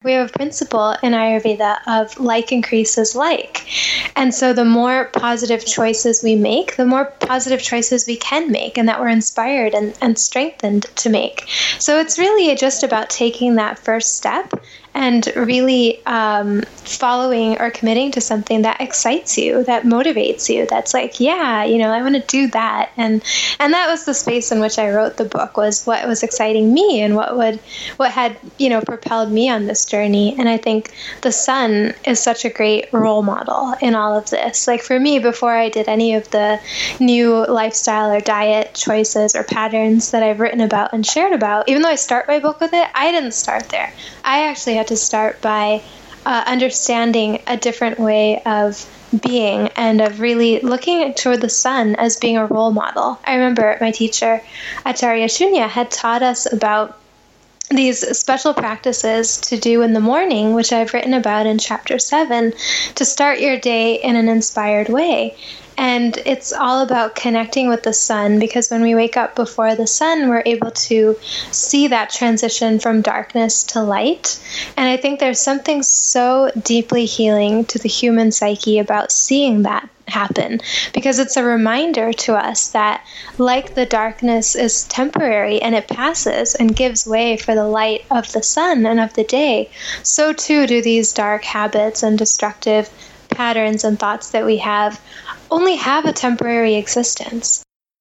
we have a principle in Ayurveda of like increases like. And so the more positive choices we make, the more positive choices we can make and that we're inspired and strengthened to make. So it's really just about taking that first step and really following or committing to something that excites you, that motivates you, that's like, yeah, I want to do that. And that was the space in which I wrote the book, was what was exciting me and what had, propelled me on this journey. And I think the sun is such a great role model in all of this. Like for me, before I did any of the new lifestyle or diet choices or patterns that I've written about and shared about, even though I start my book with it, I didn't start there. I actually had to start by understanding a different way of being and of really looking toward the sun as being a role model. I remember my teacher, Acharya Shunya, had taught us about these special practices to do in the morning, which I've written about in chapter 7, to start your day in an inspired way. And it's all about connecting with the sun, because when we wake up before the sun, we're able to see that transition from darkness to light. And I think there's something so deeply healing to the human psyche about seeing that happen, because it's a reminder to us that, like the darkness is temporary and it passes and gives way for the light of the sun and of the day, so too do these dark habits and destructive patterns and thoughts that we have only have a temporary existence.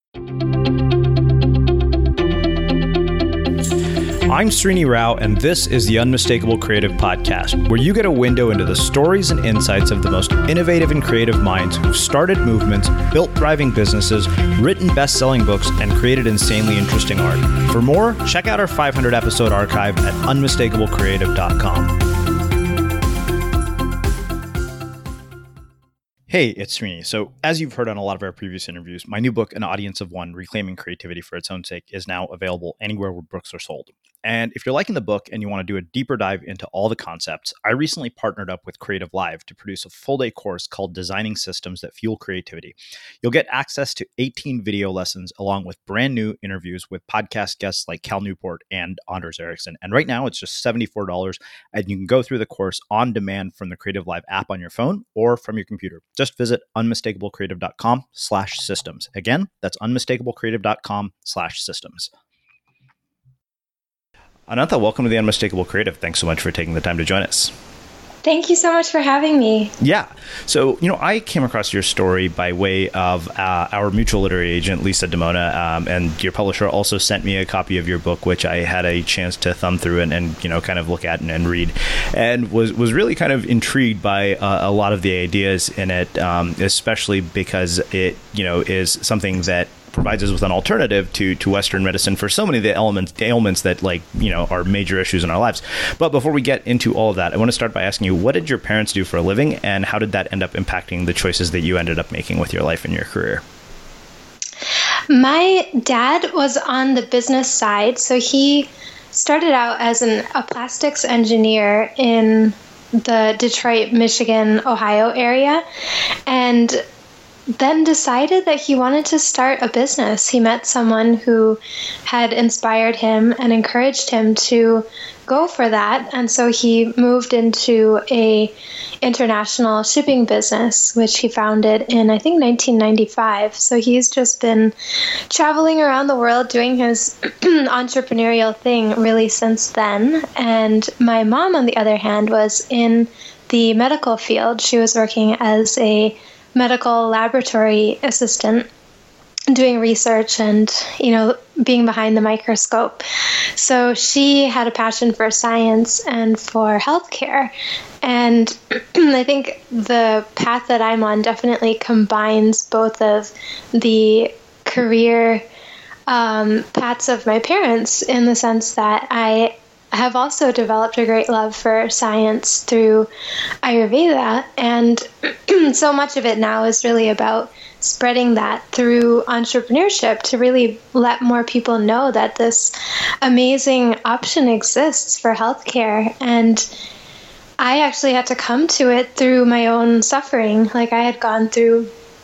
I'm Srini Rao, and this is the Unmistakable Creative Podcast, where you get a window into the stories and insights of the most innovative and creative minds who've started movements, built thriving businesses, written best-selling books, and created insanely interesting art. For more, check out our 500-episode archive at unmistakablecreative.com. Hey, it's Srini. So as you've heard on a lot of our previous interviews, my new book, An Audience of One, Reclaiming Creativity for Its Own Sake, is now available anywhere where books are sold. And if you're liking the book and you want to do a deeper dive into all the concepts, I recently partnered up with Creative Live to produce a full-day course called Designing Systems That Fuel Creativity. You'll get access to 18 video lessons along with brand new interviews with podcast guests like Cal Newport and Anders Ericsson. And right now it's just $74, and you can go through the course on demand from the Creative Live app on your phone or from your computer. Just visit unmistakablecreative.com/systems. Again, that's unmistakablecreative.com/systems. Anantha, welcome to the Unmistakable Creative. Thanks so much for taking the time to join us. Thank you so much for having me. Yeah. So, I came across your story by way of our mutual literary agent, Lisa Demona, and your publisher also sent me a copy of your book, which I had a chance to thumb through and kind of look at and read, and was really kind of intrigued by a lot of the ideas in it, especially because it, is something that provides us with an alternative to Western medicine for so many of the ailments that are major issues in our lives. But before we get into all of that, I want to start by asking you, what did your parents do for a living, and how did that end up impacting the choices that you ended up making with your life and your career? My dad was on the business side, so he started out as a plastics engineer in the Detroit, Michigan, Ohio area, and then decided that he wanted to start a business. He met someone who had inspired him and encouraged him to go for that. And so he moved into a international shipping business, which he founded in, I think, 1995. So he's just been traveling around the world doing his entrepreneurial thing really since then. And my mom, on the other hand, was in the medical field. She was working as a medical laboratory assistant, doing research and, being behind the microscope. So she had a passion for science and for healthcare. And I think the path that I'm on definitely combines both of the career paths of my parents, in the sense that I have also developed a great love for science through Ayurveda, and so much of it now is really about spreading that through entrepreneurship to really let more people know that this amazing option exists for healthcare. And I actually had to come to it through my own suffering. Like, I had gone through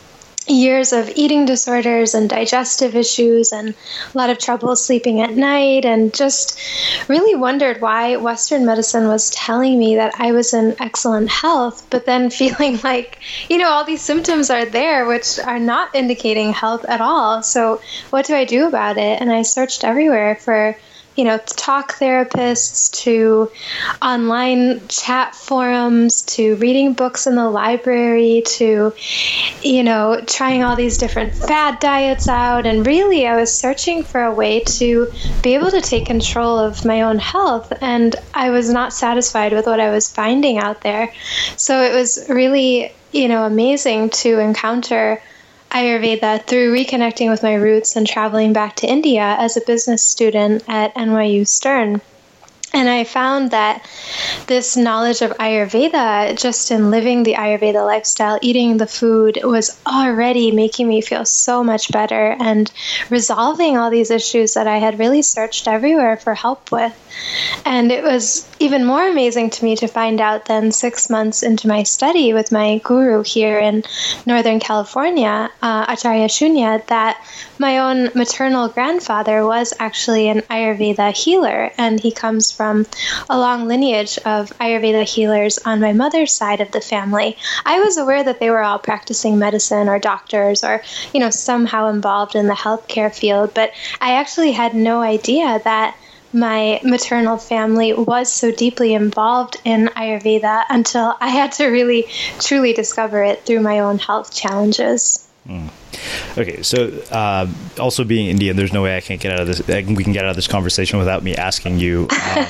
years of eating disorders and digestive issues and a lot of trouble sleeping at night, and just really wondered why Western medicine was telling me that I was in excellent health, but then feeling like, all these symptoms are there which are not indicating health at all. So what do I do about it? And I searched everywhere for talk therapists, to online chat forums, to reading books in the library, to, trying all these different fad diets out. And really, I was searching for a way to be able to take control of my own health. And I was not satisfied with what I was finding out there. So it was really, amazing to encounter Ayurveda through reconnecting with my roots and traveling back to India as a business student at NYU Stern. And I found that this knowledge of Ayurveda, just in living the Ayurveda lifestyle, eating the food, was already making me feel so much better and resolving all these issues that I had really searched everywhere for help with. And it was even more amazing to me to find out then 6 months into my study with my guru here in Northern California, Acharya Shunya, that my own maternal grandfather was actually an Ayurveda healer, and he comes from a long lineage of Ayurveda healers on my mother's side of the family. I was aware that they were all practicing medicine or doctors or, somehow involved in the healthcare field, but I actually had no idea that my maternal family was so deeply involved in Ayurveda until I had to really, truly discover it through my own health challenges. Okay, so also being Indian, there's no way I can't get out of this. We can get out of this conversation without me asking you,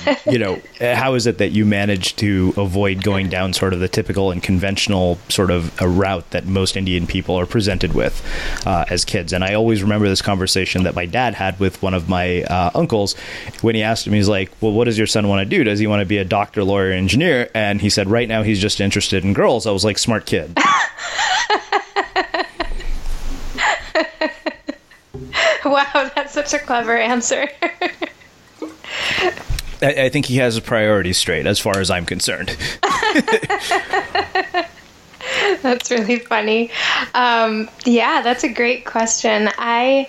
how is it that you managed to avoid going down sort of the typical and conventional sort of a route that most Indian people are presented with as kids? And I always remember this conversation that my dad had with one of my uncles when he asked him, he's like, well, what does your son want to do? Does he want to be a doctor, lawyer, engineer? And he said, right now he's just interested in girls. I was like, smart kid. Wow, that's such a clever answer. I think he has his priorities straight as far as I'm concerned. That's really funny. Yeah, that's a great question. I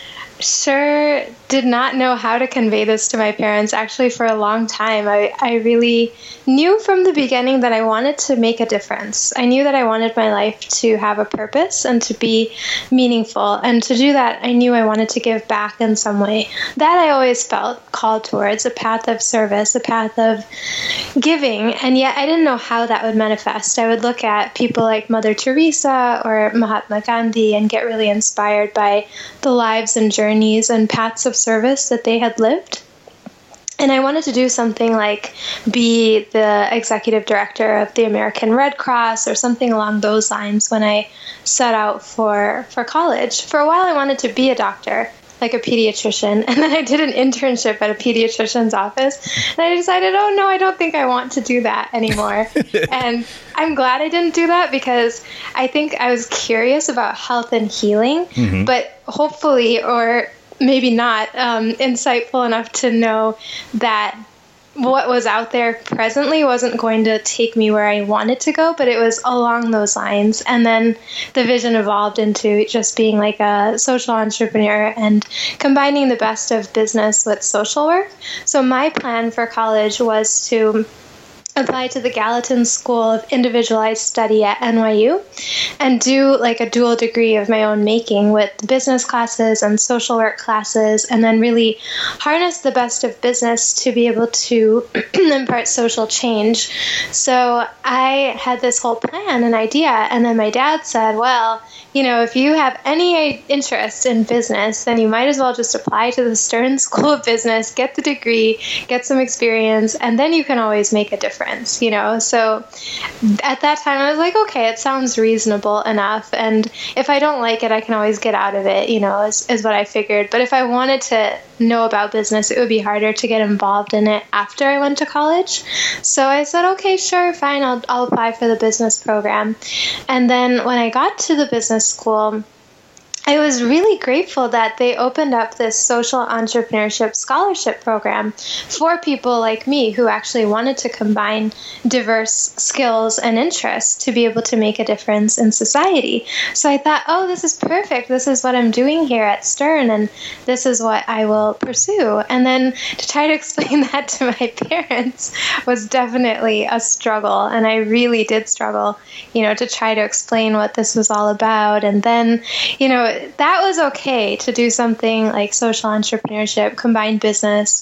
sure did not know how to convey this to my parents. Actually, for a long time, I really knew from the beginning that I wanted to make a difference. I knew that I wanted my life to have a purpose and to be meaningful. And to do that, I knew I wanted to give back in some way. That I always felt called towards, a path of service, a path of giving. And yet I didn't know how that would manifest. I would look at people like Mother Teresa or Mahatma Gandhi and get really inspired by the lives and journeys and paths of service that they had lived. And I wanted to do something like be the executive director of the American Red Cross or something along those lines when I set out for college. For a while, I wanted to be a doctor, like a pediatrician. And then I did an internship at a pediatrician's office. And I decided, oh, no, I don't think I want to do that anymore. And I'm glad I didn't do that because I think I was curious about health and healing, but hopefully, or maybe not, insightful enough to know that what was out there presently wasn't going to take me where I wanted to go, but it was along those lines. And then the vision evolved into just being like a social entrepreneur and combining the best of business with social work. So my plan for college was to apply to the Gallatin School of Individualized Study at NYU and do like a dual degree of my own making with business classes and social work classes, and then really harness the best of business to be able to impart social change. So I had this whole plan and idea, and then my dad said, well, if you have any interest in business, then you might as well just apply to the Stern School of Business, get the degree, get some experience, and then you can always make a difference, So at that time, I was like, okay, it sounds reasonable enough. And if I don't like it, I can always get out of it, is what I figured. But if I wanted to know about business, it would be harder to get involved in it after I went to college. So I said, okay, sure, fine, I'll apply for the business program. And then when I got to the business school, I was really grateful that they opened up this social entrepreneurship scholarship program for people like me who actually wanted to combine diverse skills and interests to be able to make a difference in society. So I thought, oh, this is perfect. This is what I'm doing here at Stern, and this is what I will pursue. And then to try to explain that to my parents was definitely a struggle. And I really did struggle, to try to explain what this was all about. And then, that was okay to do something like social entrepreneurship, combine business,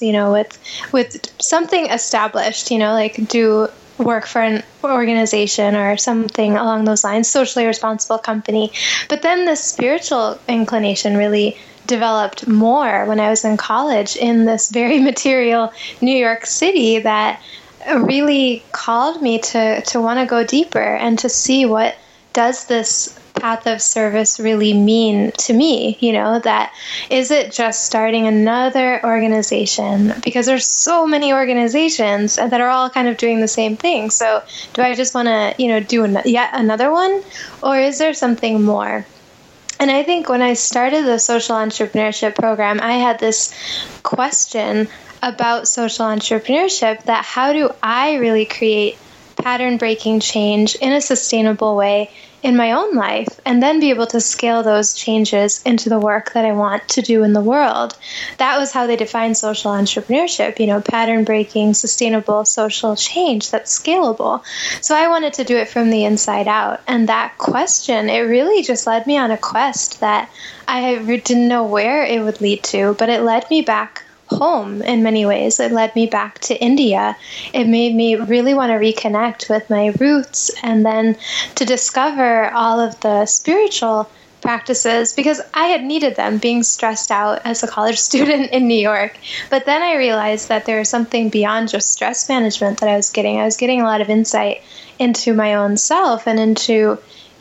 with something established, like do work for an organization or something along those lines, socially responsible company. But then the spiritual inclination really developed more when I was in college in this very material New York City that really called me to want to go deeper and to see what does this path of service really mean to me, that is it just starting another organization? Because there's so many organizations that are all kind of doing the same thing. So do I just want to, do yet another one? Or is there something more? And I think when I started the social entrepreneurship program, I had this question about social entrepreneurship, that how do I really create pattern-breaking change in a sustainable way in my own life, and then be able to scale those changes into the work that I want to do in the world. That was how they defined social entrepreneurship, pattern-breaking, sustainable social change that's scalable. So I wanted to do it from the inside out. And that question, it really just led me on a quest that I didn't know where it would lead to, but it led me back home in many ways. It led me back to India. It made me really want to reconnect with my roots, and then to discover all of the spiritual practices, because I had needed them being stressed out as a college student in New York. But then I realized that there was something beyond just stress management that I was getting. I was getting a lot of insight into my own self and into,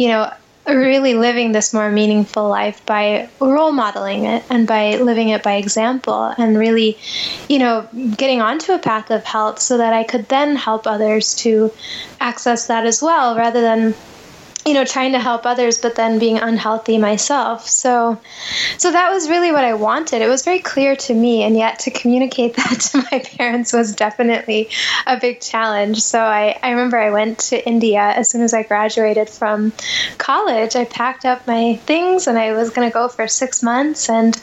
really living this more meaningful life by role modeling it and by living it by example, and really, getting onto a path of health so that I could then help others to access that as well, rather than trying to help others, but then being unhealthy myself. So that was really what I wanted. It was very clear to me, and yet to communicate that to my parents was definitely a big challenge. So I remember I went to India as soon as I graduated from college. I packed up my things and I was going to go for 6 months, and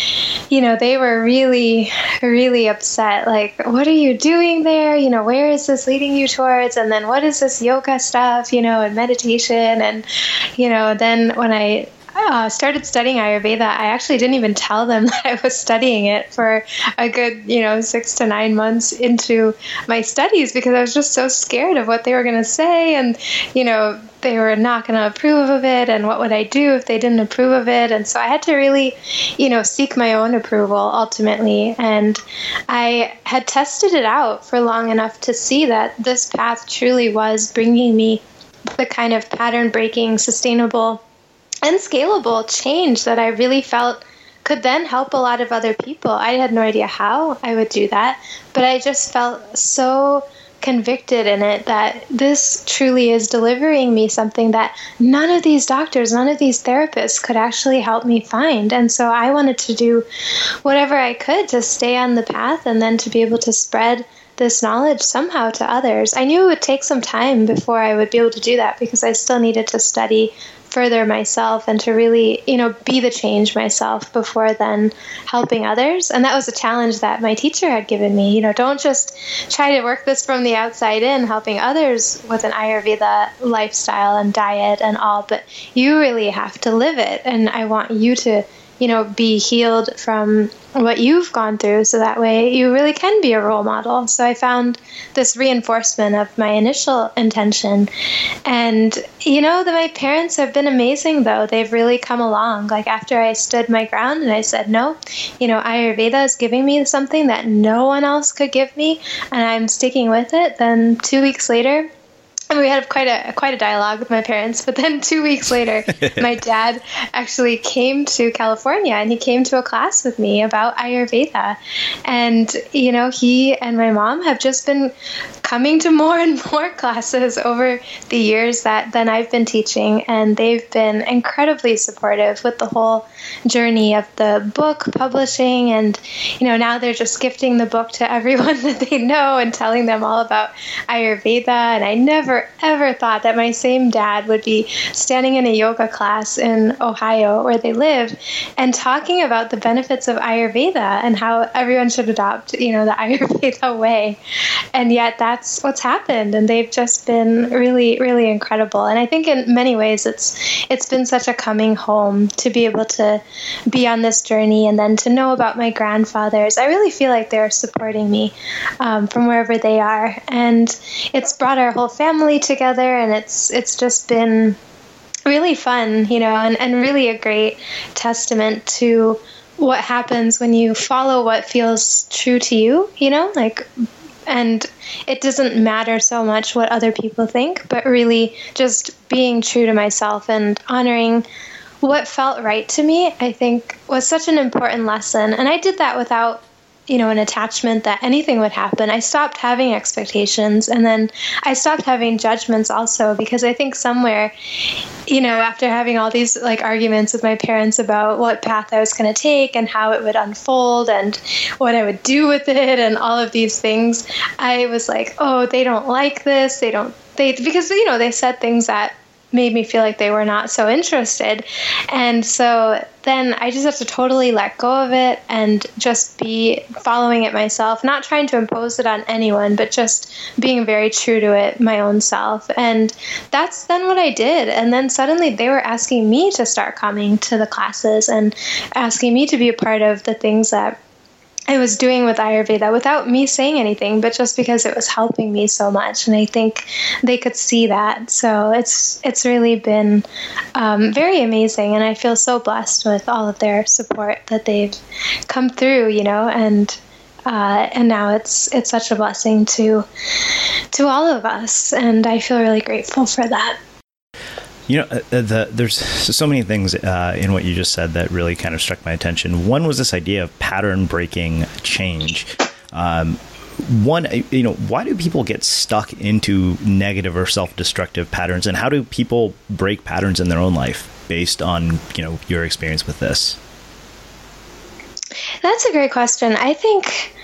they were really, really upset. Like, what are you doing there? Where is this leading you towards? And then what is this yoga stuff, and meditation? And, then when I started studying Ayurveda, I actually didn't even tell them that I was studying it for a good, 6 to 9 months into my studies, because I was just so scared of what they were going to say. And, they were not going to approve of it. And what would I do if they didn't approve of it? And so I had to really, seek my own approval ultimately. And I had tested it out for long enough to see that this path truly was bringing me the kind of pattern-breaking, sustainable, and scalable change that I really felt could then help a lot of other people. I had no idea how I would do that, but I just felt so convicted in it that this truly is delivering me something that none of these doctors, none of these therapists could actually help me find. And so I wanted to do whatever I could to stay on the path, and then to be able to spread this knowledge somehow to others. I knew it would take some time before I would be able to do that, because I still needed to study further myself and to really, be the change myself before then helping others. And that was a challenge that my teacher had given me. Don't just try to work this from the outside in, helping others with an Ayurveda lifestyle and diet and all, but you really have to live it. And I want you to be healed from what you've gone through, so that way you really can be a role model. So I found this reinforcement of my initial intention. And, my parents have been amazing, though. They've really come along. Like, after I stood my ground and I said, no, Ayurveda is giving me something that no one else could give me, and I'm sticking with it. Then 2 weeks later, and we had quite a dialogue with my parents. But then 2 weeks later, my dad actually came to California, and he came to a class with me about Ayurveda. And, you know, he and my mom have just been coming to more and more classes over the years that I've been teaching. And they've been incredibly supportive with the whole journey of the book publishing. And, you know, now they're just gifting the book to everyone that they know and telling them all about Ayurveda. And I never, ever thought that my same dad would be standing in a yoga class in Ohio, where they live, and talking about the benefits of Ayurveda and how everyone should adopt, you know, the Ayurveda way. And yet that's what's happened. And they've just been really, really incredible. And I think in many ways it's been such a coming home to be able to be on this journey, and then to know about my grandfathers. I really feel like they're supporting me from wherever they are. And it's brought our whole family together, and it's just been really fun, you know, and really a great testament to what happens when you follow what feels true to you, you know, like, and it doesn't matter so much what other people think, but really just being true to myself and honoring what felt right to me, I think was such an important lesson. And I did that without, you know, an attachment that anything would happen. I stopped having expectations, and then I stopped having judgments also, because I think somewhere, you know, after having all these like arguments with my parents about what path I was going to take and how it would unfold and what I would do with it and all of these things, I was like, oh, they don't like this. Because, you know, they said things that made me feel like they were not so interested. And so then I just have to totally let go of it and just be following it myself, not trying to impose it on anyone, but just being very true to it, my own self. And that's then what I did. And then suddenly they were asking me to start coming to the classes and asking me to be a part of the things that I was doing with Ayurveda without me saying anything, but just because it was helping me so much. And I think they could see that. So it's really been very amazing. And I feel so blessed with all of their support that they've come through, you know, and now it's such a blessing to all of us. And I feel really grateful for that. You know, there's so many things in what you just said that really kind of struck my attention. One was this idea of pattern breaking change. One, you know, why do people get stuck into negative or self-destructive patterns, and how do people break patterns in their own life based on, you know, your experience with this? That's a great question. I think,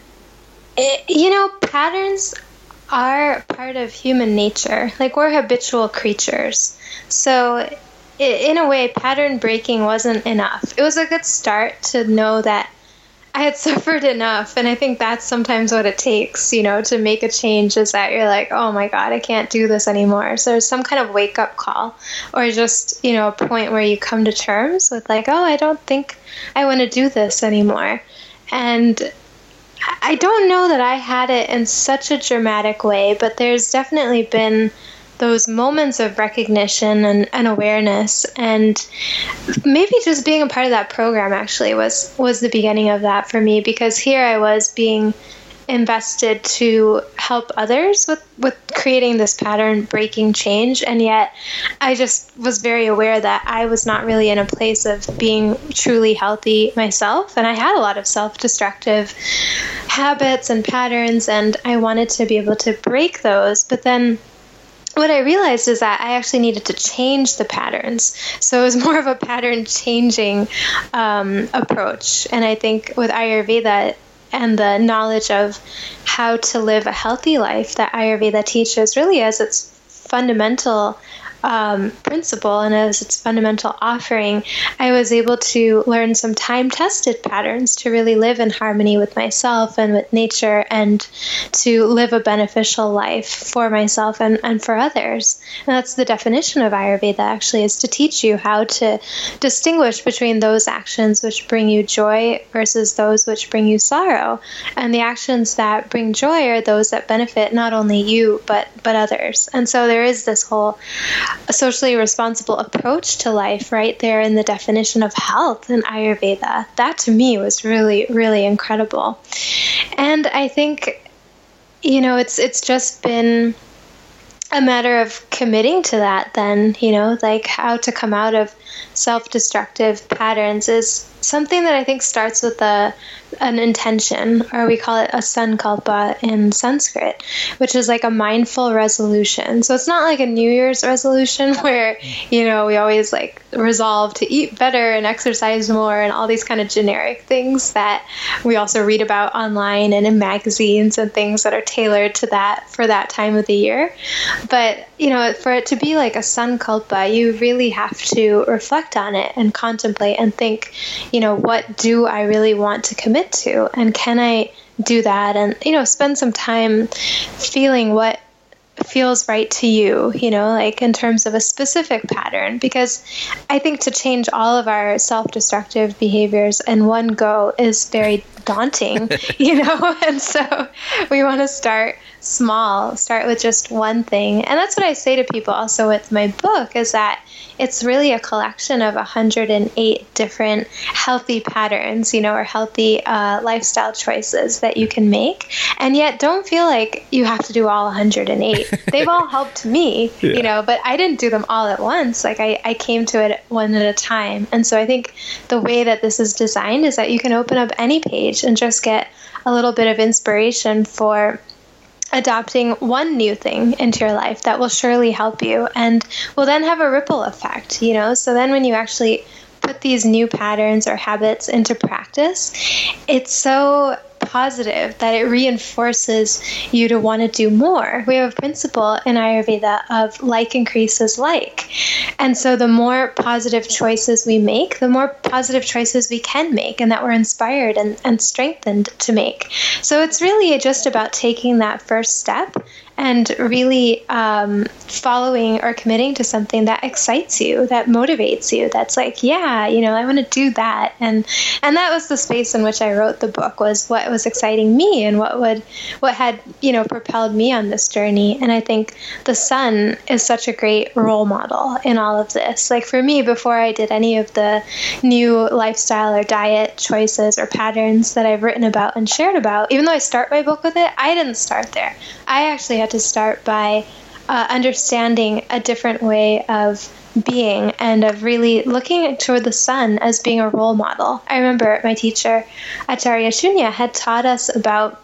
you know, patterns are part of human nature. Like, we're habitual creatures. So in a way, pattern breaking wasn't enough. It was a good start to know that I had suffered enough. And I think that's sometimes what it takes, you know, to make a change, is that you're like, oh my God, I can't do this anymore. So there's some kind of wake up call, or just, you know, a point where you come to terms with like, oh, I don't think I want to do this anymore. And I don't know that I had it in such a dramatic way, but there's definitely been those moments of recognition and awareness, and maybe just being a part of that program actually was the beginning of that for me, because here I was being invested to help others with creating this pattern breaking change, and yet I just was very aware that I was not really in a place of being truly healthy myself, and I had a lot of self-destructive habits and patterns, and I wanted to be able to break those. But then what I realized is that I actually needed to change the patterns. So it was more of a pattern changing approach. And I think with Ayurveda and the knowledge of how to live a healthy life that Ayurveda teaches really as its fundamental principle and as its fundamental offering, I was able to learn some time-tested patterns to really live in harmony with myself and with nature, and to live a beneficial life for myself and for others. And that's the definition of Ayurveda, actually, is to teach you how to distinguish between those actions which bring you joy versus those which bring you sorrow. And the actions that bring joy are those that benefit not only you, but others. And so there is this whole a socially responsible approach to life right there in the definition of health in Ayurveda. That to me was really, really incredible. And I think, you know, it's just been a matter of committing to that then, like how to come out of self-destructive patterns is something that I think starts with an intention, or we call it a sankalpa in Sanskrit, which is like a mindful resolution. So it's not like a New Year's resolution where, we always like resolve to eat better and exercise more and all these kind of generic things that we also read about online and in magazines and things that are tailored to that for that time of the year. But, for it to be like a sankalpa, you really have to reflect on it and contemplate and think, what do I really want to commit to? And can I do that? And, spend some time feeling what feels right to you, like in terms of a specific pattern, because I think to change all of our self-destructive behaviors in one go is very daunting, and so we want to start small, start with just one thing. And that's what I say to people also with my book, is that it's really a collection of 108 different healthy patterns, or healthy lifestyle choices that you can make. And yet don't feel like you have to do all 108. They've all helped me, but I didn't do them all at once. Like I came to it one at a time. And so I think the way that this is designed is that you can open up any page and just get a little bit of inspiration for adopting one new thing into your life that will surely help you and will then have a ripple effect, So then when you actually put these new patterns or habits into practice, it's so positive that it reinforces you to want to do more. We have a principle in Ayurveda of like increases like. And so the more positive choices we make, the more positive choices we can make and that we're inspired and strengthened to make. So it's really just about taking that first step and really following or committing to something that excites you, that motivates you, that's like, I want to do that. And that was the space in which I wrote the book, was what was exciting me and what had, propelled me on this journey. And I think the sun is such a great role model in all of this. Like for me, before I did any of the new lifestyle or diet choices or patterns that I've written about and shared about, even though I start my book with it, I didn't start there. I actually had to start by understanding a different way of being and of really looking toward the sun as being a role model. I remember my teacher, Acharya Shunya, had taught us about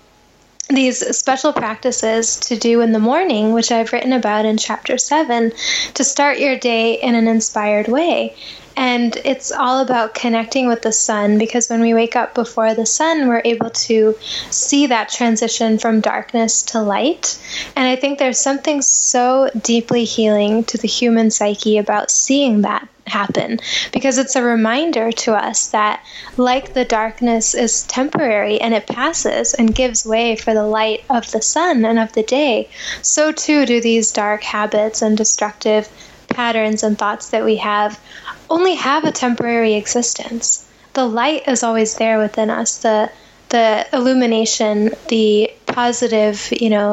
these special practices to do in the morning, which I've written about in chapter 7, to start your day in an inspired way. And it's all about connecting with the sun, because when we wake up before the sun, we're able to see that transition from darkness to light. And I think there's something so deeply healing to the human psyche about seeing that happen, because it's a reminder to us that like the darkness is temporary and it passes and gives way for the light of the sun and of the day, so too do these dark habits and destructive patterns and thoughts that we have only have a temporary existence. The light is always there within us. The illumination, the positive,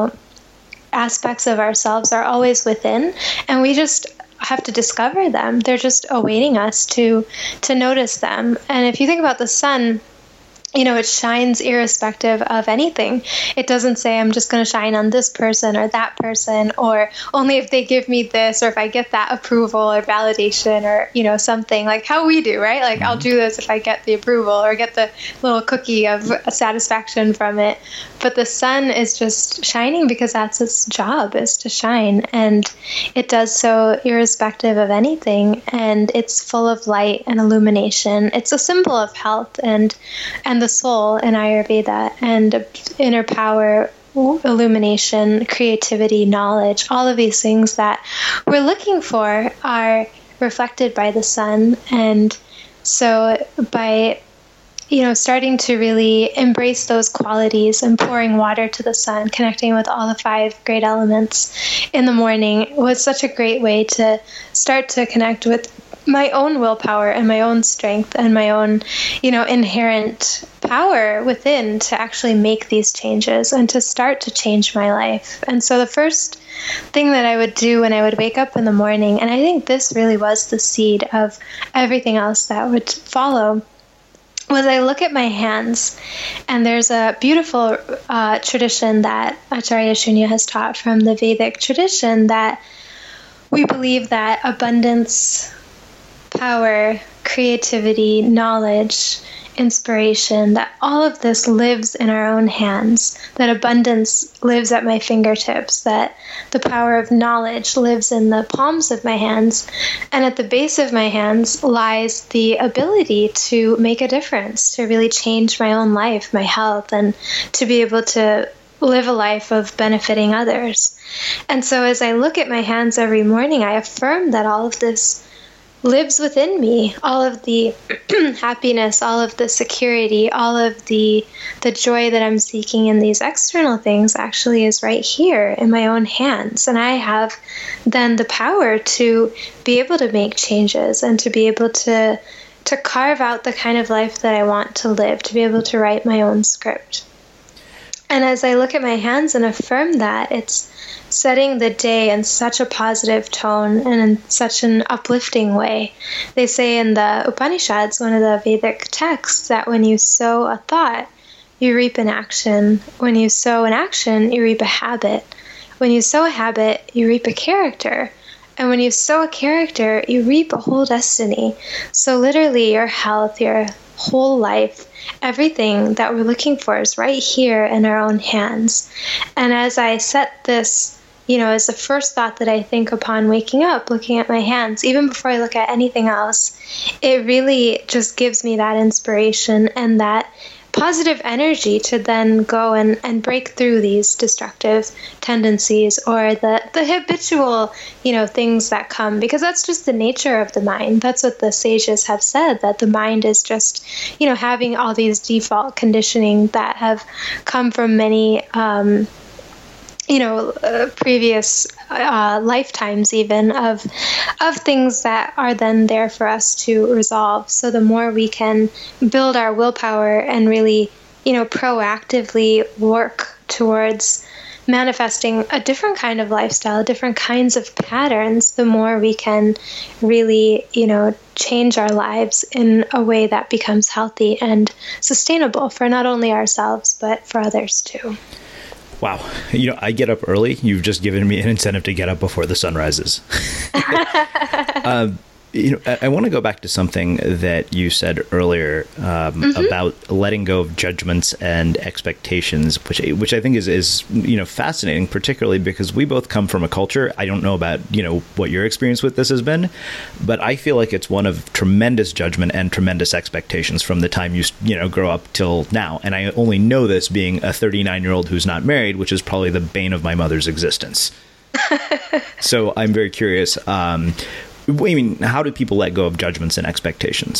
aspects of ourselves are always within, and we just have to discover them. They're just awaiting us to notice them. And if you think about the sun, it shines irrespective of anything. It doesn't say, I'm just going to shine on this person or that person, or only if they give me this, or if I get that approval or validation, or, something like how we do, right? Like, I'll do this if I get the approval or get the little cookie of satisfaction from it. But the sun is just shining because that's its job, is to shine. And it does so irrespective of anything. And it's full of light and illumination. It's a symbol of health and the soul in Ayurveda, and inner power, illumination, creativity, knowledge. All of these things that we're looking for are reflected by the sun. And so by starting to really embrace those qualities and pouring water to the sun, connecting with all the 5 great elements in the morning was such a great way to start to connect with my own willpower and my own strength and my own, inherent power within to actually make these changes and to start to change my life. And so the first thing that I would do when I would wake up in the morning, and I think this really was the seed of everything else that would follow, was I look at my hands, and there's a beautiful tradition that Acharya Shunya has taught from the Vedic tradition, that we believe that abundance, power, creativity, knowledge, inspiration, that all of this lives in our own hands, that abundance lives at my fingertips, that the power of knowledge lives in the palms of my hands, and at the base of my hands lies the ability to make a difference, to really change my own life, my health, and to be able to live a life of benefiting others. And so as I look at my hands every morning, I affirm that all of this lives within me, all of the happiness, all of the security, all of the joy that I'm seeking in these external things actually is right here in my own hands. And I have then the power to be able to make changes and to be able to carve out the kind of life that I want to live, to be able to write my own script. And as I look at my hands and affirm that, it's setting the day in such a positive tone and in such an uplifting way. They say in the Upanishads, one of the Vedic texts, that when you sow a thought, you reap an action. When you sow an action, you reap a habit. When you sow a habit, you reap a character. And when you sow a character, you reap a whole destiny. So literally your health, your whole life, everything that we're looking for is right here in our own hands. And as I set this, as the first thought that I think upon waking up, looking at my hands, even before I look at anything else, it really just gives me that inspiration and that positive energy to then go and break through these destructive tendencies or the habitual, things that come, because that's just the nature of the mind. That's what the sages have said, that the mind is just, having all these default conditioning that have come from many, previous lifetimes even of things that are then there for us to resolve. So the more we can build our willpower and really, proactively work towards manifesting a different kind of lifestyle, different kinds of patterns, the more we can really, change our lives in a way that becomes healthy and sustainable for not only ourselves, but for others too. Wow. I get up early. You've just given me an incentive to get up before the sun rises. I want to go back to something that you said earlier about letting go of judgments and expectations, which I think is fascinating, particularly because we both come from a culture. I don't know about what your experience with this has been, but I feel like it's one of tremendous judgment and tremendous expectations from the time you grow up till now. And I only know this being a 39-year-old who's not married, which is probably the bane of my mother's existence. So I'm very curious. How do people let go of judgments and expectations?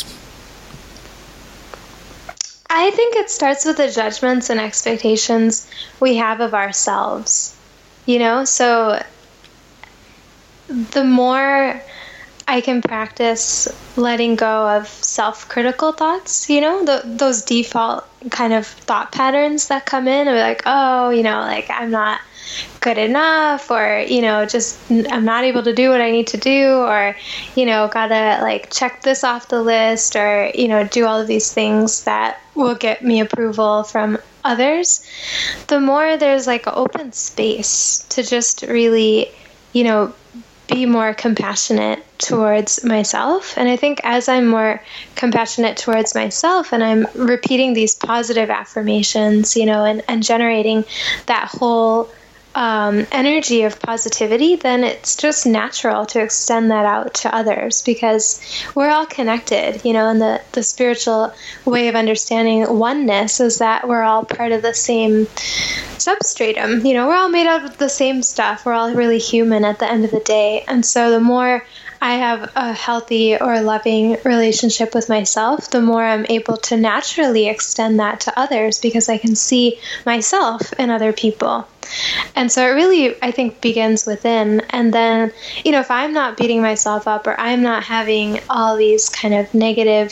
I think it starts with the judgments and expectations we have of ourselves, so the more I can practice letting go of self-critical thoughts, those default kind of thought patterns that come in of like, I'm not good enough, or just I'm not able to do what I need to do, or gotta check this off the list, or do all of these things that will get me approval from others. The more there's an open space to just really be more compassionate towards myself. And I think as I'm more compassionate towards myself and I'm repeating these positive affirmations, and generating that whole energy of positivity, then it's just natural to extend that out to others, because we're all connected, and the spiritual way of understanding oneness is that we're all part of the same substratum. We're all made out of the same stuff. We're all really human at the end of the day. And so the more I have a healthy or loving relationship with myself, the more I'm able to naturally extend that to others, because I can see myself in other people. And so it really, I think, begins within. And then, if I'm not beating myself up, or I'm not having all these kind of negative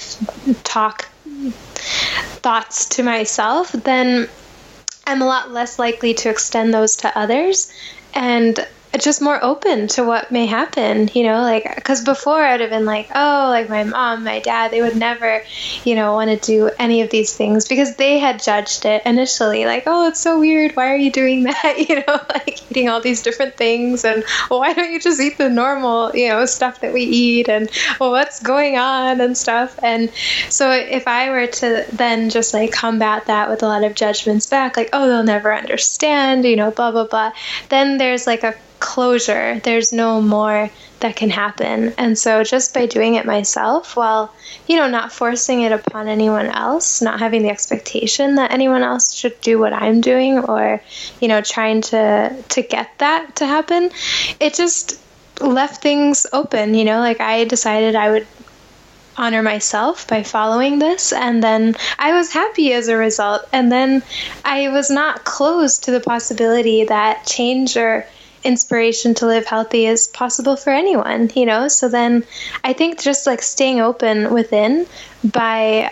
thoughts to myself, then I'm a lot less likely to extend those to others. And just more open to what may happen, like, because before I'd have been like, oh, like my mom, my dad, they would never, want to do any of these things because they had judged it initially, like, oh, it's so weird. Why are you doing that? Like eating all these different things, and well, why don't you just eat the normal, stuff that we eat, and well, what's going on and stuff. And so if I were to then just like combat that with a lot of judgments back, like, oh, they'll never understand, blah, blah, blah, then there's like a closure. There's no more that can happen. And so just by doing it myself, while, not forcing it upon anyone else, not having the expectation that anyone else should do what I'm doing, or, trying to get that to happen, it just left things open, like I decided I would honor myself by following this, and then I was happy as a result. And then I was not closed to the possibility that change or inspiration to live healthy is possible for anyone, so then I think just like staying open within by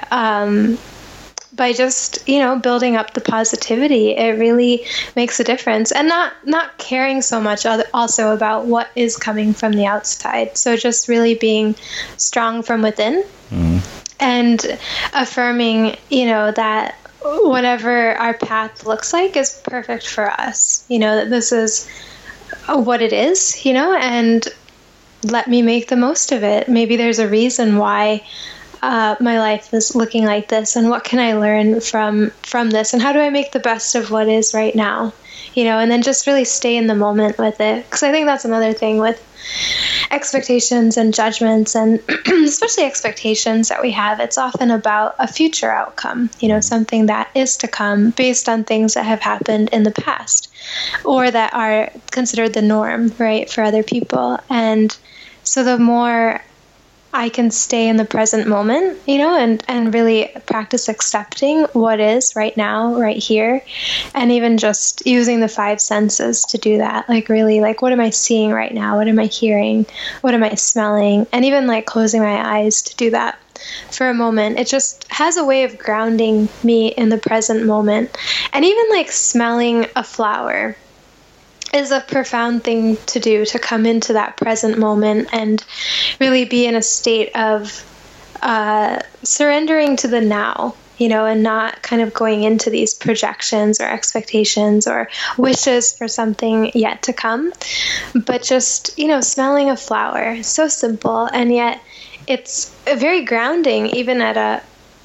just, building up the positivity, it really makes a difference. And not caring so much also about what is coming from the outside. So just really being strong from within, and affirming, that whatever our path looks like is perfect for us, that this is what it is, and let me make the most of it. Maybe there's a reason why my life is looking like this, and what can I learn from this, and how do I make the best of what is right now, and then just really stay in the moment with it. Because I think that's another thing with expectations and judgments, and especially expectations that we have. It's often about a future outcome, something that is to come based on things that have happened in the past, or that are considered the norm, right, for other people. And so the more I can stay in the present moment, and really practice accepting what is right now, right here, and even just using the 5 senses to do that. Like really, like, what am I seeing right now? What am I hearing? What am I smelling? And even like closing my eyes to do that for a moment. It just has a way of grounding me in the present moment. And even like smelling a flower is a profound thing to do, to come into that present moment and really be in a state of surrendering to the now, and not kind of going into these projections or expectations or wishes for something yet to come, but just, smelling a flower. So simple, and yet it's very grounding, even at a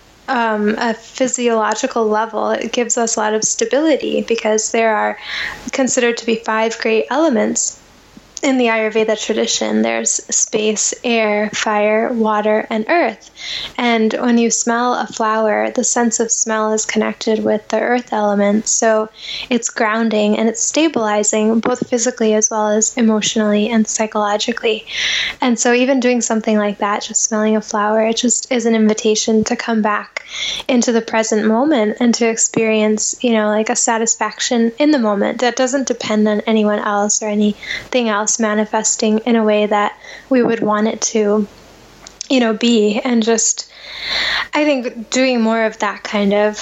physiological level. It gives us a lot of stability, because there are considered to be 5 great elements in the Ayurveda tradition. There's space, air, fire, water, and earth. And when you smell a flower, the sense of smell is connected with the earth element. So it's grounding and it's stabilizing, both physically as well as emotionally and psychologically. And so even doing something like that, just smelling a flower, it just is an invitation to come back into the present moment and to experience, like a satisfaction in the moment that doesn't depend on anyone else or anything else manifesting in a way that we would want it to, be. And just, I think doing more of that kind of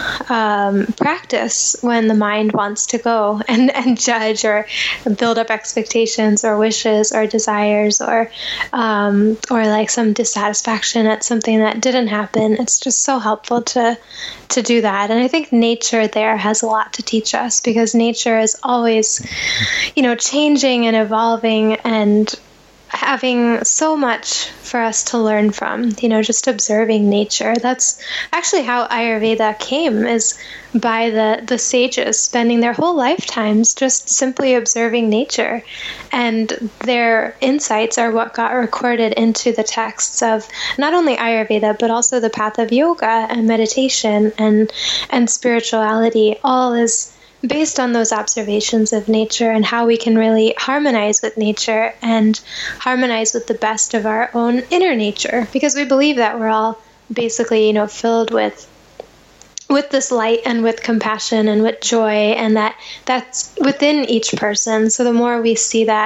practice when the mind wants to go and judge or build up expectations or wishes or desires or like some dissatisfaction at something that didn't happen. It's just so helpful to do that. And I think nature there has a lot to teach us, because nature is always, changing and evolving and having so much for us to learn from, just observing nature. That's actually how Ayurveda came, is by the sages spending their whole lifetimes just simply observing nature. And their insights are what got recorded into the texts of not only Ayurveda, but also the path of yoga and meditation and spirituality. All is based on those observations of nature and how we can really harmonize with nature and harmonize with the best of our own inner nature, because we believe that we're all basically, filled with this light and with compassion and with joy, and that's within each person. So the more we see that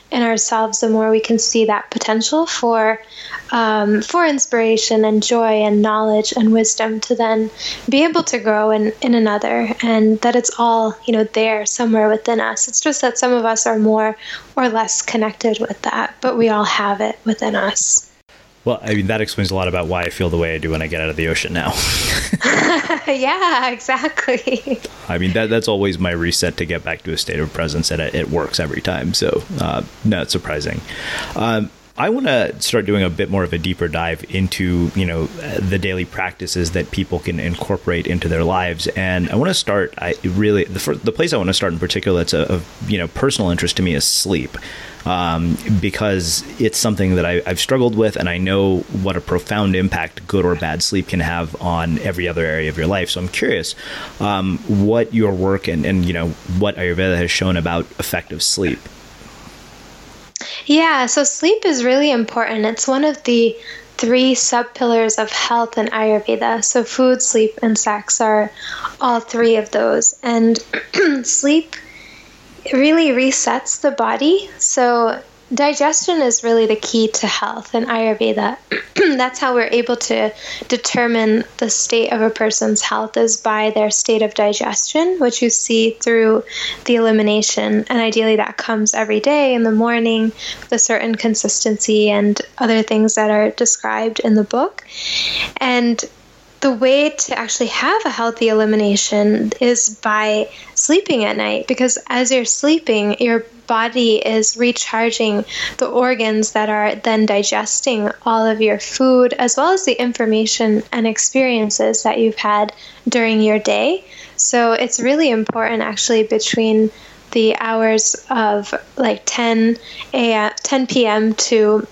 in ourselves, the more we can see that potential for inspiration and joy and knowledge and wisdom to then be able to grow in another, and that it's all, there somewhere within us. It's just that some of us are more or less connected with that, but we all have it within us. Well, I mean, that explains a lot about why I feel the way I do when I get out of the ocean now. Yeah, exactly. I mean, that's always my reset to get back to a state of presence, and it works every time. So, not surprising. I want to start doing a bit more of a deeper dive into, the daily practices that people can incorporate into their lives. And I want to start, the place I want to start in particular that's of personal interest to me is sleep. Because it's something that I've struggled with, and I know what a profound impact good or bad sleep can have on every other area of your life. So I'm curious what your work and what Ayurveda has shown about effective sleep. Yeah, so sleep is really important. It's one of the 3 sub-pillars of health in Ayurveda. So food, sleep, and sex are all 3 of those. And sleep really resets the body. So digestion is really the key to health in Ayurveda. That's how we're able to determine the state of a person's health, is by their state of digestion, which you see through the elimination. And ideally that comes every day in the morning with a certain consistency and other things that are described in the book. And the way to actually have a healthy elimination is by sleeping at night, because as you're sleeping, your body is recharging the organs that are then digesting all of your food, as well as the information and experiences that you've had during your day. So it's really important actually between the hours of like 10 p.m. to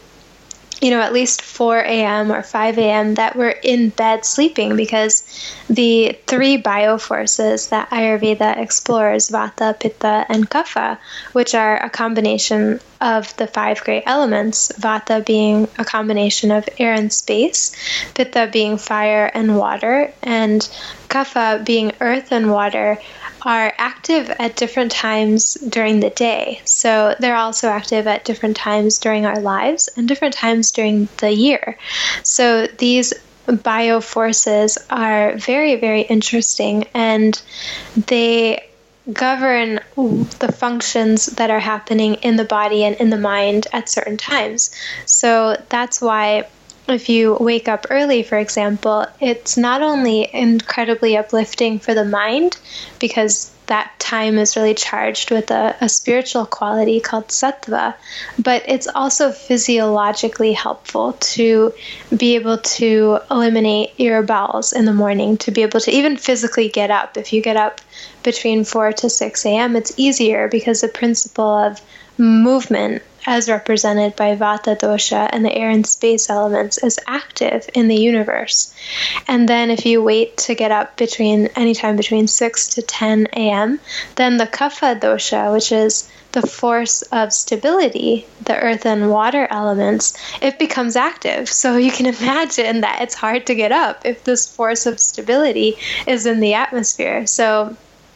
at least 4 a.m. or 5 a.m. that we're in bed sleeping, because the 3 bioforces that Ayurveda explores, Vata, Pitta, and Kapha, which are a combination of the 5 great elements, Vata being a combination of air and space, Pitta being fire and water, and Kapha being earth and water, are active at different times during the day. So they're also active at different times during our lives and different times during the year. So these bioforces are very, very interesting, and they govern the functions that are happening in the body and in the mind at certain times. So that's why if you wake up early, for example, it's not only incredibly uplifting for the mind, because that time is really charged with a spiritual quality called sattva, but it's also physiologically helpful to be able to eliminate your bowels in the morning, to be able to even physically get up. If you get up between 4 to 6 a.m., it's easier, because the principle of movement, as represented by Vata dosha and the air and space elements, is active in the universe. And then if you wait to get up anytime between 6 to 10 a.m., then the Kapha dosha, which is the force of stability, the earth and water elements, it becomes active. So you can imagine that it's hard to get up if this force of stability is in the atmosphere. So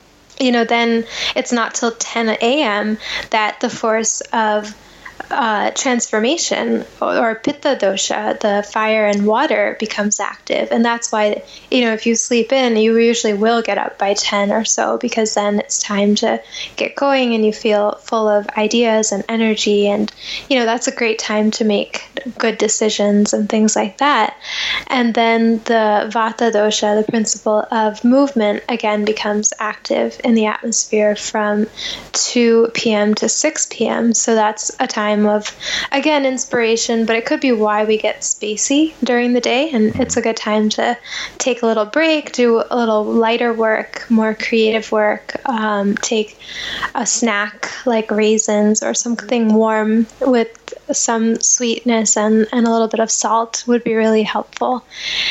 then it's not till 10 a.m. that the force of transformation or pitta dosha, the fire and water, becomes active. And that's why, if you sleep in, you usually will get up by 10 or so, because then it's time to get going and you feel full of ideas and energy. And, that's a great time to make good decisions and things like that. And then the Vata dosha, the principle of movement, again becomes active in the atmosphere from 2 p.m. to 6 p.m. So that's a time of, again, inspiration, but it could be why we get spacey during the day. And it's a good time to take a little break, do a little lighter work, more creative work, take a snack like raisins or something warm with some sweetness and a little bit of salt would be really helpful.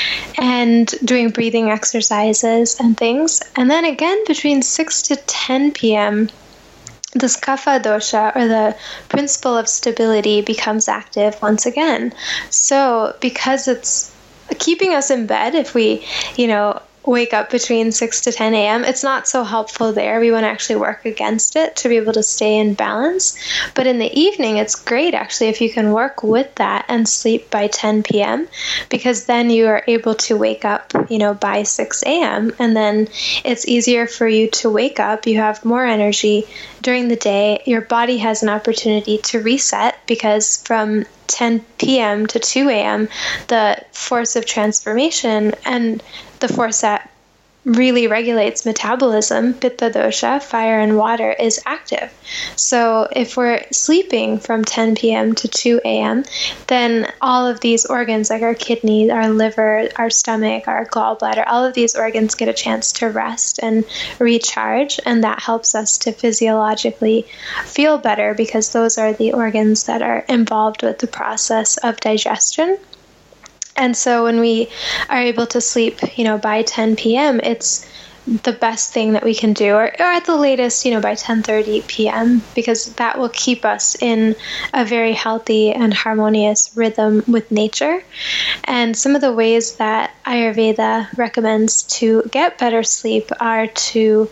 And doing breathing exercises and things. And then again, between 6 to 10 p.m., this Kapha dosha, or the principle of stability, becomes active once again. So because it's keeping us in bed, if we, wake up between 6 to 10 a.m., it's not so helpful there. We want to actually work against it to be able to stay in balance. But in the evening, it's great actually if you can work with that and sleep by 10 p.m. because then you are able to wake up, by 6 a.m. And then it's easier for you to wake up. You have more energy during the day. Your body has an opportunity to reset because from 10 p.m. to 2 a.m., the force of transformation and the force that really regulates metabolism, pitta dosha, fire and water, is active. So if we're sleeping from 10 p.m. to 2 a.m., then all of these organs like our kidneys, our liver, our stomach, our gallbladder, all of these organs get a chance to rest and recharge, and that helps us to physiologically feel better because those are the organs that are involved with the process of digestion. And so when we are able to sleep, by 10 p.m., it's the best thing that we can do, or at the latest, by 10:30 p.m., because that will keep us in a very healthy and harmonious rhythm with nature. And some of the ways that Ayurveda recommends to get better sleep are to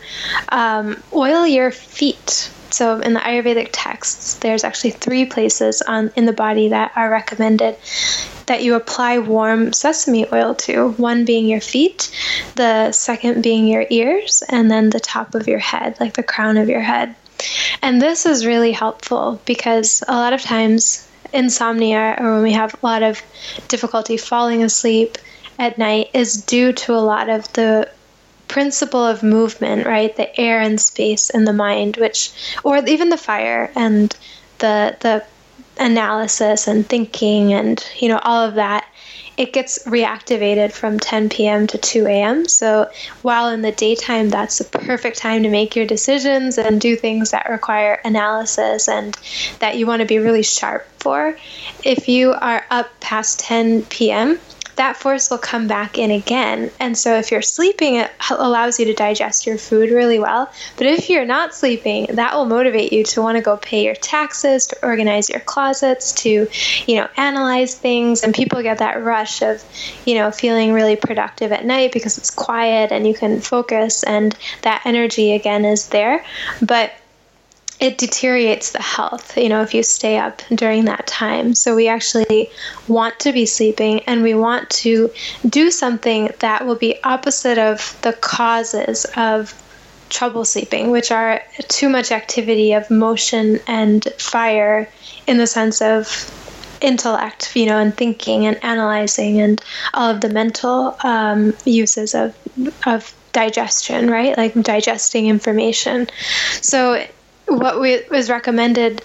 oil your feet. So in the Ayurvedic texts, there's actually 3 places in the body that are recommended that you apply warm sesame oil to, one being your feet, the second being your ears, and then the top of your head, like the crown of your head. And this is really helpful because a lot of times insomnia, or when we have a lot of difficulty falling asleep at night, is due to a lot of the principle of movement, right? The air and space in the mind, or even the fire and the analysis and thinking and, all of that, it gets reactivated from 10 p.m. to 2 a.m. So while in the daytime, that's the perfect time to make your decisions and do things that require analysis and that you want to be really sharp for, if you are up past 10 p.m., that force will come back in again. And so if you're sleeping, it allows you to digest your food really well. But if you're not sleeping, that will motivate you to want to go pay your taxes, to organize your closets, to, analyze things. And people get that rush of, feeling really productive at night because it's quiet and you can focus and that energy again is there. But it deteriorates the health, if you stay up during that time. So we actually want to be sleeping, and we want to do something that will be opposite of the causes of trouble sleeping, which are too much activity of motion and fire in the sense of intellect, and thinking and analyzing and all of the mental uses of digestion, right? Like digesting information. So what was recommended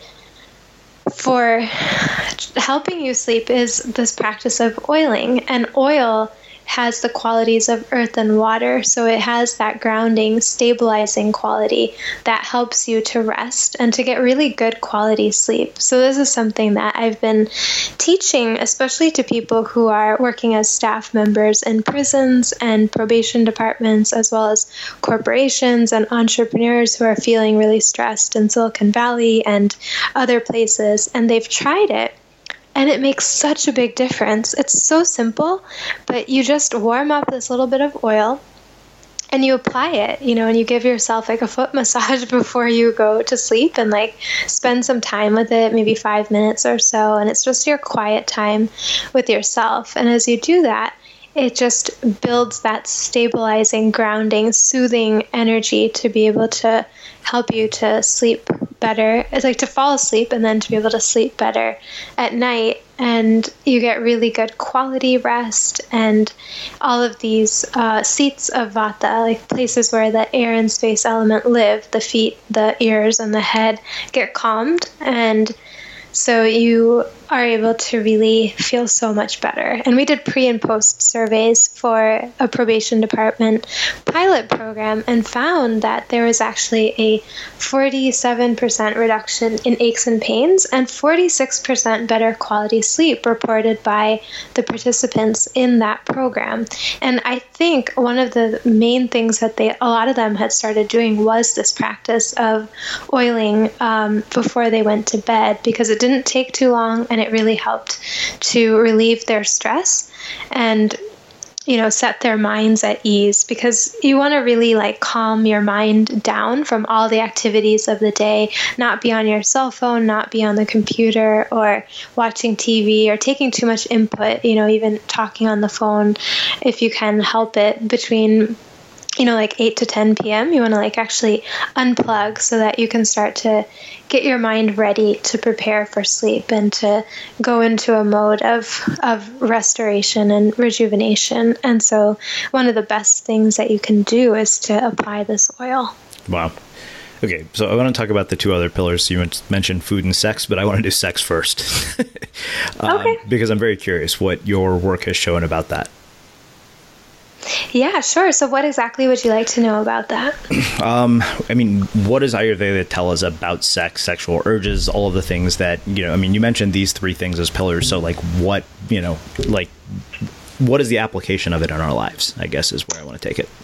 for helping you sleep is this practice of oiling. And oil has the qualities of earth and water, so it has that grounding, stabilizing quality that helps you to rest and to get really good quality sleep. So this is something that I've been teaching, especially to people who are working as staff members in prisons and probation departments, as well as corporations and entrepreneurs who are feeling really stressed in Silicon Valley and other places, and they've tried it. And it makes such a big difference. It's so simple, but you just warm up this little bit of oil and you apply it, and you give yourself like a foot massage before you go to sleep and spend some time with it, maybe 5 minutes or so. And it's just your quiet time with yourself. And as you do that, it just builds that stabilizing, grounding, soothing energy to be able to help you to sleep better. It's like to fall asleep and then to be able to sleep better at night. And you get really good quality rest, and all of these seats of vata, like places where the air and space element live, the feet, the ears, and the head get calmed. And so you are able to really feel so much better. And we did pre and post surveys for a probation department pilot program and found that there was actually a 47% reduction in aches and pains and 46% better quality sleep reported by the participants in that program. And I think one of the main things that a lot of them had started doing was this practice of oiling before they went to bed, because it didn't take too long and it really helped to relieve their stress. And set their minds at ease, because you want to really like calm your mind down from all the activities of the day, not be on your cell phone, not be on the computer or watching TV or taking too much input, even talking on the phone if you can help it between like 8 to 10 p.m. You want to like actually unplug so that you can start to get your mind ready to prepare for sleep and to go into a mode of restoration and rejuvenation. And so one of the best things that you can do is to apply this oil. Wow. Okay, so I want to talk about the two other pillars. You mentioned food and sex, but I want to do sex first. Okay. Because I'm very curious what your work has shown about that. Yeah, sure. So what exactly would you like to know about that? What does Ayurveda tell us about sex, sexual urges, all of the things that, you mentioned these three things as pillars. So like what is the application of it in our lives, I guess, is where I want to take it.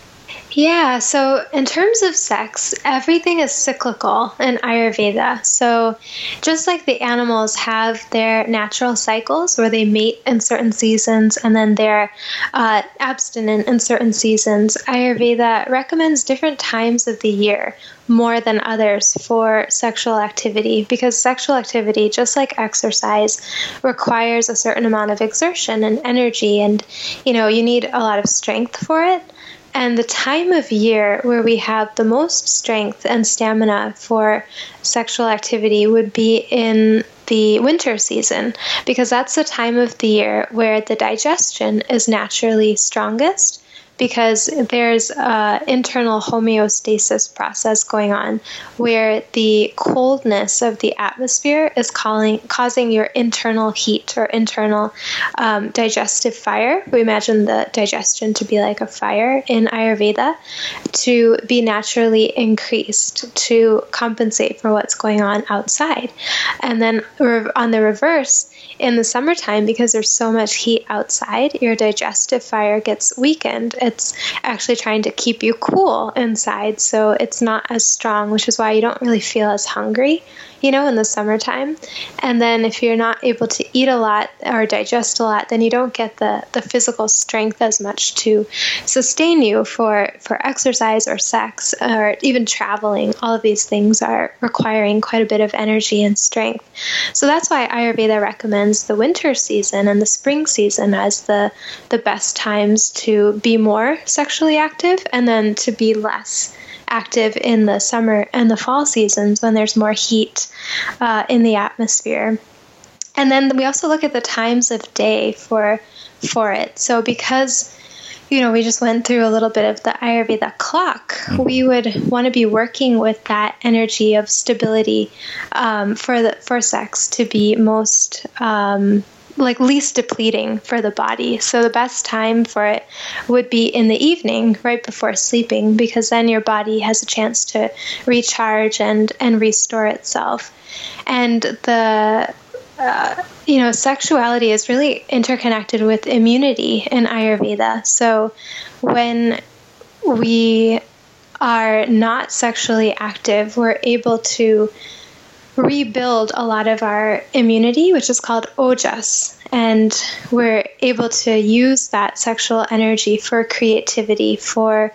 Yeah, so in terms of sex, everything is cyclical in Ayurveda. So just like the animals have their natural cycles where they mate in certain seasons and then they're abstinent in certain seasons, Ayurveda recommends different times of the year more than others for sexual activity, because sexual activity, just like exercise, requires a certain amount of exertion and energy, and you need a lot of strength for it. And the time of year where we have the most strength and stamina for sexual activity would be in the winter season, because that's the time of the year where the digestion is naturally strongest, because there's an internal homeostasis process going on where the coldness of the atmosphere is causing your internal heat or internal digestive fire. We imagine the digestion to be like a fire in Ayurveda, to be naturally increased to compensate for what's going on outside. And then on the reverse, in the summertime, because there's so much heat outside, your digestive fire gets weakened. It's actually trying to keep you cool inside, so it's not as strong, which is why you don't really feel as hungry, in the summertime. And then if you're not able to eat a lot or digest a lot, then you don't get the physical strength as much to sustain you for exercise or sex or even traveling. All of these things are requiring quite a bit of energy and strength. So that's why Ayurveda recommends the winter season and the spring season as the best times to be more sexually active, and then to be less active in the summer and the fall seasons when there's more heat in the atmosphere. And then we also look at the times of day for it. So because we just went through a little bit of the Ayurveda clock, we would want to be working with that energy of stability for sex to be most least depleting for the body. So the best time for it would be in the evening, right before sleeping, because then your body has a chance to recharge and restore itself. And the sexuality is really interconnected with immunity in Ayurveda. So when we are not sexually active, we're able to rebuild a lot of our immunity, which is called ojas, and we're able to use that sexual energy for creativity, for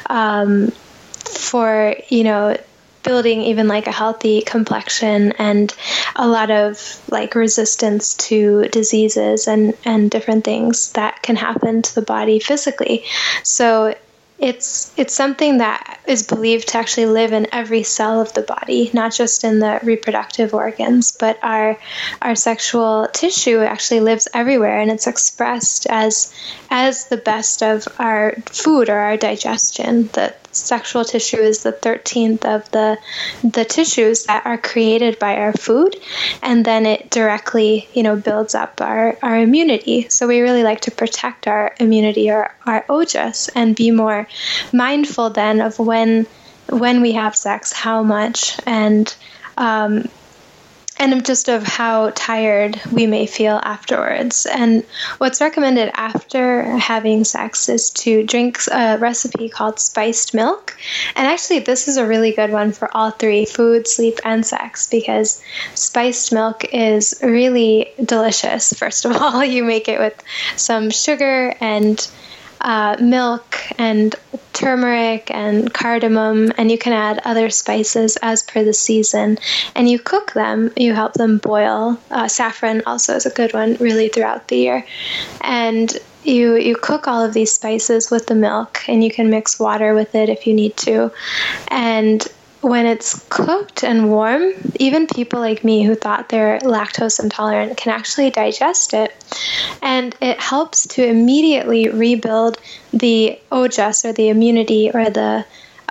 building even like a healthy complexion and a lot of like resistance to diseases and different things that can happen to the body physically. So it's something that is believed to actually live in every cell of the body, not just in the reproductive organs, but our sexual tissue actually lives everywhere, and it's expressed as the best of our food or our digestion. The sexual tissue is the 13th of the tissues that are created by our food, and then it directly builds up our immunity. So we really like to protect our immunity or our ojas and be more mindful then of when we have sex, how much, and and just of how tired we may feel afterwards. And what's recommended after having sex is to drink a recipe called spiced milk. And actually, this is a really good one for all three: food, sleep, and sex, because spiced milk is really delicious. First of all, you make it with some sugar and milk and turmeric and cardamom, and you can add other spices as per the season, and you cook them. You help them boil. Saffron also is a good one, really, throughout the year. And you cook all of these spices with the milk, and you can mix water with it if you need to. And when it's cooked and warm, even people like me who thought they're lactose intolerant can actually digest it. And it helps to immediately rebuild the ojas, or the immunity, or the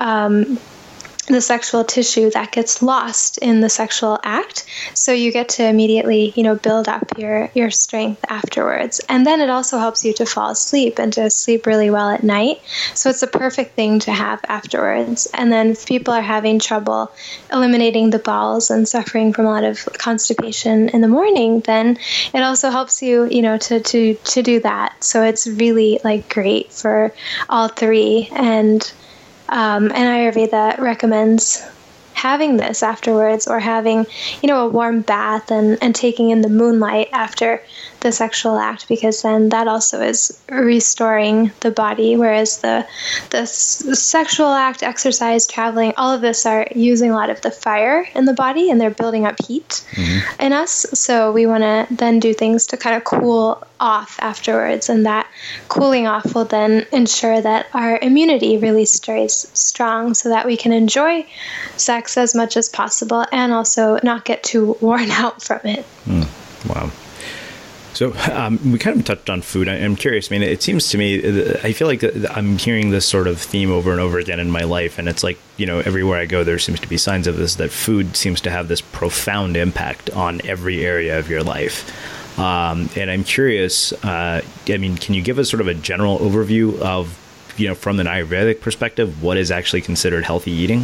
sexual tissue that gets lost in the sexual act. So you get to immediately, build up your strength afterwards. And then it also helps you to fall asleep and to sleep really well at night. So it's a perfect thing to have afterwards. And then if people are having trouble eliminating the bowels and suffering from a lot of constipation in the morning, then it also helps you, to do that. So it's really great for all three. And Ayurveda recommends having this afterwards, or having, a warm bath and taking in the moonlight after the sexual act, because then that also is restoring the body, whereas the sexual act, exercise, traveling, all of this are using a lot of the fire in the body, and they're building up heat in us. So we want to then do things to kind of cool off afterwards, and that cooling off will then ensure that our immunity really stays strong, so that we can enjoy sex as much as possible and also not get too worn out from it. Wow. So we kind of touched on food. I'm curious. I mean, it seems to me, I feel like I'm hearing this sort of theme over and over again in my life. And it's like, everywhere I go, there seems to be signs of this, that food seems to have this profound impact on every area of your life. And I'm curious, can you give us sort of a general overview of, from an Ayurvedic perspective, what is actually considered healthy eating?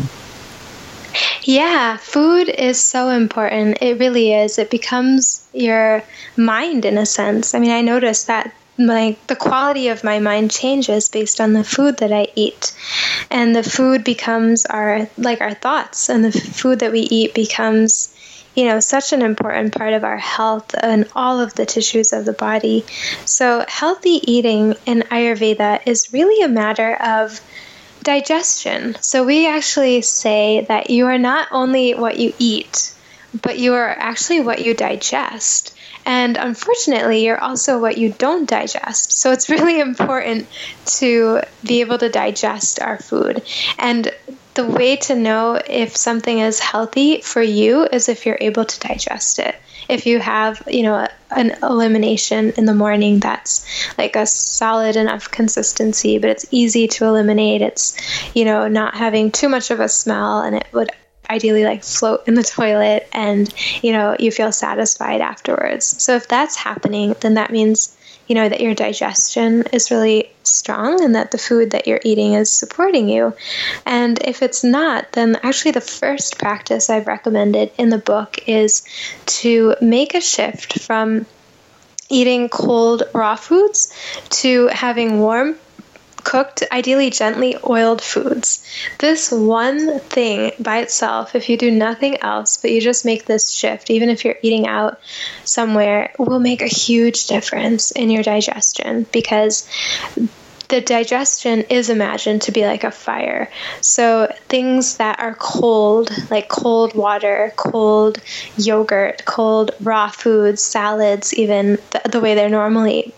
Yeah, food is so important. It really is. It becomes your mind in a sense. I mean, I noticed that the quality of my mind changes based on the food that I eat. And the food becomes our thoughts, and the food that we eat becomes, such an important part of our health and all of the tissues of the body. So healthy eating in Ayurveda is really a matter of digestion. So we actually say that you are not only what you eat, but you are actually what you digest. And unfortunately, you're also what you don't digest. So it's really important to be able to digest our food. And the way to know if something is healthy for you is if you're able to digest it. If you have, an elimination in the morning that's like a solid enough consistency, but it's easy to eliminate. It's, not having too much of a smell, and it would ideally float in the toilet, and, you feel satisfied afterwards. So if that's happening, then that means, that your digestion is really strong and that the food that you're eating is supporting you. And if it's not, then actually the first practice I've recommended in the book is to make a shift from eating cold raw foods to having warm, cooked, ideally gently oiled foods. This one thing by itself, if you do nothing else, but you just make this shift, even if you're eating out somewhere, will make a huge difference in your digestion, because the digestion is imagined to be like a fire. So things that are cold, like cold water, cold yogurt, cold raw foods, salads, even the way they're normally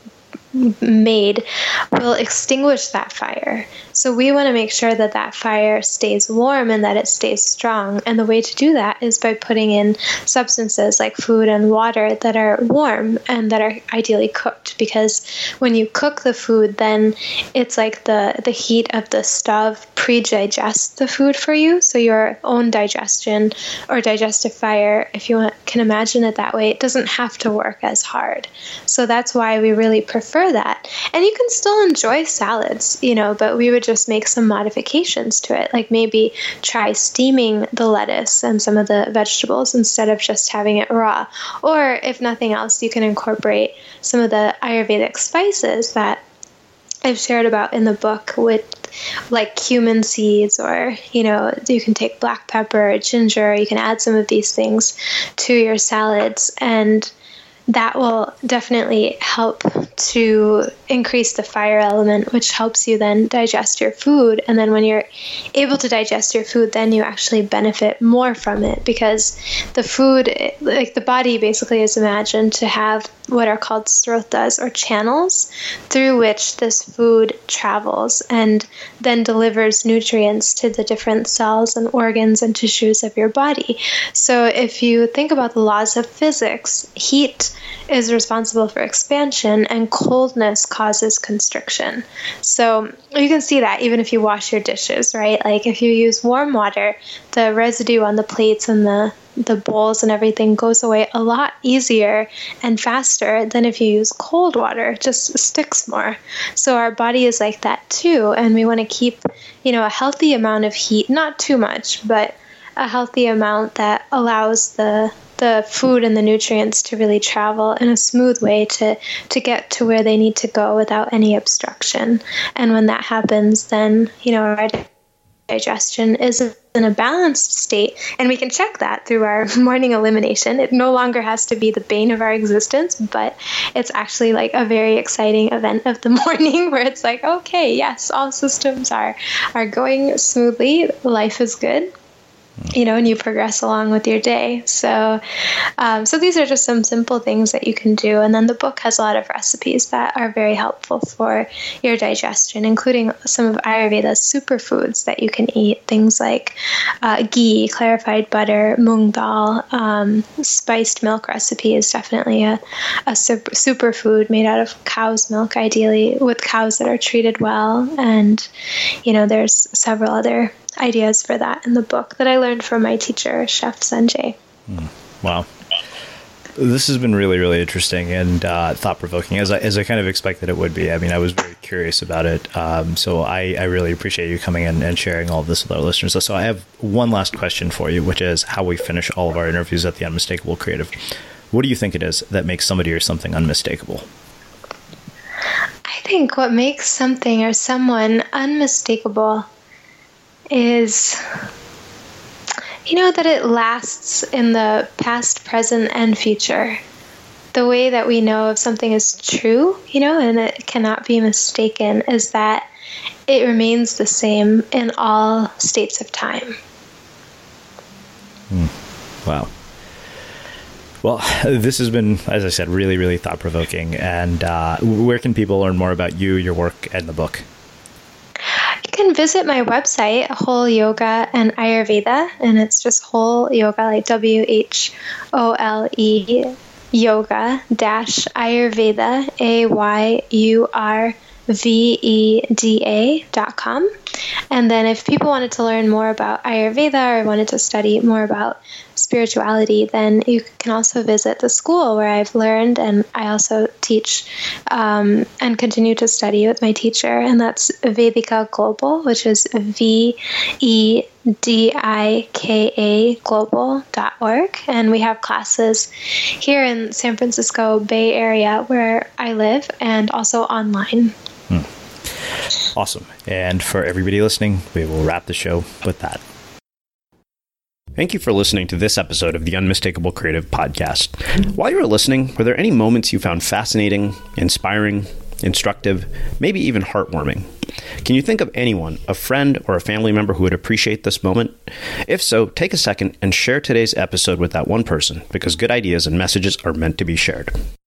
made, will extinguish that fire. So we want to make sure that that fire stays warm and that it stays strong. And the way to do that is by putting in substances like food and water that are warm and that are ideally cooked. Because when you cook the food, then it's like the heat of the stove pre-digests the food for you. So your own digestion or digestive fire, if you can imagine it that way, it doesn't have to work as hard. So that's why we really prefer prefer that. And you can still enjoy salads, but we would just make some modifications to it. Like maybe try steaming the lettuce and some of the vegetables instead of just having it raw. Or if nothing else, you can incorporate some of the Ayurvedic spices that I've shared about in the book with like cumin seeds, or, you can take black pepper or ginger. You can add some of these things to your salads, and that will definitely help to increase the fire element, which helps you then digest your food. And then when you're able to digest your food, then you actually benefit more from it, because the food, like the body basically is imagined to have what are called srotas, or channels, through which this food travels and then delivers nutrients to the different cells and organs and tissues of your body. So if you think about the laws of physics, heat is responsible for expansion and coldness causes constriction. So you can see that even if you wash your dishes, right? Like if you use warm water, the residue on the plates and the bowls and everything goes away a lot easier and faster than if you use cold water. It just sticks more. So our body is like that too, and we want to keep, a healthy amount of heat, not too much, but a healthy amount that allows the food and the nutrients to really travel in a smooth way to get to where they need to go without any obstruction. And when that happens, then, our digestion is in a balanced state, and we can check that through our morning elimination. It no longer has to be the bane of our existence, but it's actually like a very exciting event of the morning where it's like, okay, yes, all systems are going smoothly, life is good. And you progress along with your day. So these are just some simple things that you can do. And then the book has a lot of recipes that are very helpful for your digestion, including some of Ayurveda's superfoods that you can eat. Things like ghee, clarified butter, moong dal, spiced milk recipe is definitely a superfood made out of cow's milk, ideally with cows that are treated well. And, there's several other ideas for that in the book that I learned from my teacher, Chef Sanjay. Wow. This has been really, really interesting and thought-provoking, as I kind of expected it would be. I mean, I was very curious about it. So I really appreciate you coming in and sharing all of this with our listeners. So I have one last question for you, which is how we finish all of our interviews at the Unmistakable Creative. What do you think it is that makes somebody or something unmistakable? I think what makes something or someone unmistakable is, that it lasts in the past, present, and future. The way that we know if something is true, and it cannot be mistaken, is that it remains the same in all states of time. Wow. Well, this has been, as I said, really, really thought-provoking. And where can people learn more about you, your work, and the book? You can visit my website, Whole Yoga and Ayurveda, and it's just Whole Yoga, like WHOLE Yoga -Ayurveda, AYURVEDA.com. And then if people wanted to learn more about Ayurveda or wanted to study more about spirituality, then you can also visit the school where I've learned, and I also teach and continue to study with my teacher, and that's Vedika Global, which is VEDIKA global.org. And we have classes here in San Francisco Bay Area where I live, and also online. Awesome. And for everybody listening, we will wrap the show with that. Thank you for listening to this episode of the Unmistakable Creative Podcast. While you were listening, were there any moments you found fascinating, inspiring, instructive, maybe even heartwarming? Can you think of anyone, a friend or a family member who would appreciate this moment? If so, take a second and share today's episode with that one person, because good ideas and messages are meant to be shared.